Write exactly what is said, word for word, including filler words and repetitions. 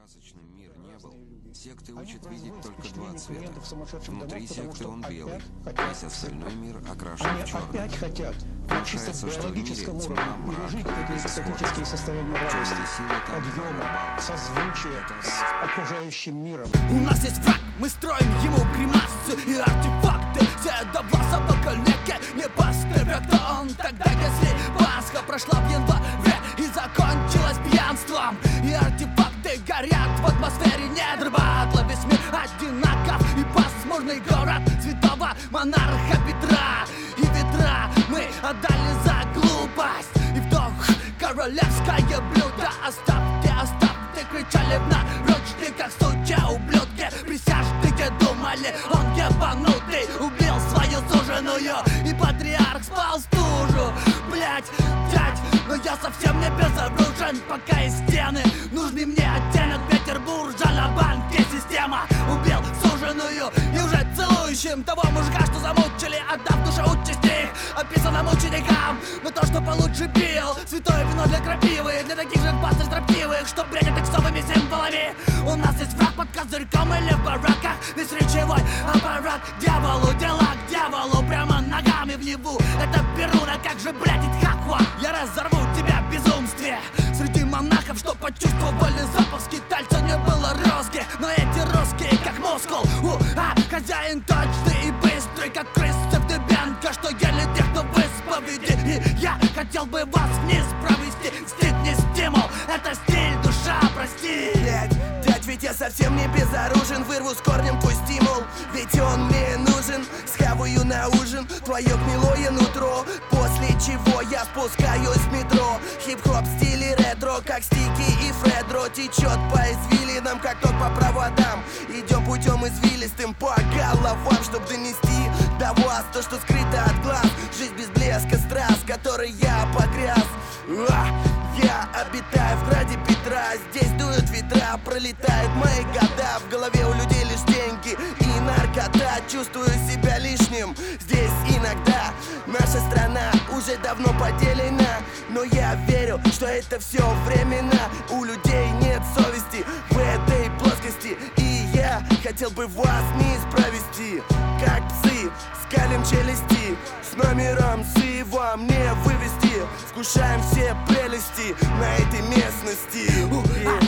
красочным мир не был. Секты учат видеть только два цвета. Внутри секты он белый, весь остальной мир окрашен в черный. Опять хотят на чисто биологическом уровне пережить эти экстатические состояния радости, подъема, созвучия с окружающим миром. У нас есть враг, мы строим ему гримасы и артефакты. Седовласого коллеги не поставят, кто он тогда, если Пасха прошла в январе и закончилась пьянством. И артефакты горят в атмосфере недр батла. Весь мир одинаков и пасмурный город святого монарха Петра. И ветра мы отдали за глупость и вдох королевское блюдо. Оставьте, оставьте, кричали в наручниках, сучья ублюдки. Присяжные думали, он ебанутый, убил свою суженую, и патриарх спал стужу. Блять, дядь, но я совсем не безоружен, пока из стены нужны мне оттенок Петербуржа на банке. Система убил суженую и уже целующим того мужика, что замучили, отдав душу участи их, описано мученикам. Но то, что получше бил, святое вино для крапивы, для таких же пастырь строптивых, что бредят иксовыми символами. У нас есть враг под козырьком или в бараках, весь речевой аппарат дьяволу, дела к дьяволу, прямо ногами в Неву. Это Перуна, как же, блядь, Итхаква. Я разорву тебя в безумстве среди монахов, что почувствовали запах скитальца. Не было розги, но эти русские, как мускул. У, а, хозяин точный и быстрый, как крысы в Дыбенко, что ели тех, кто в исповеди. И я хотел бы вас вниз провести. Стыд не стимул, это стиль, душа, прости. Блять, дядь, ведь я совсем не безоружен. Вырву с корнем твой стимул, ведь он мне нужен. Схаваю на ужин твое гнилое нутро, после чего я спускаюсь в метро. Хип-хоп в стиле ретро, как Стики и Фредро. Течет по извилинам, как ток по проводам. Идем путем извилистым по головам, чтоб донести до вас то, что скрыто от глаз. Жизнь без блеска страз, в которой я погряз. А, я обитаю в граде Петра. Здесь дуют ветра, пролетают мои года. В голове у людей лишь деньги и наркота. Чувствую себя лишним здесь иногда. Наша страна уже давно поделена, но я верю, что это все временно. У людей нет совести в этой плоскости, и я хотел бы вас не провести, как псы, скалим челюсти, с номером сы вам не вывести. Вкушаем все прелести на этой местности.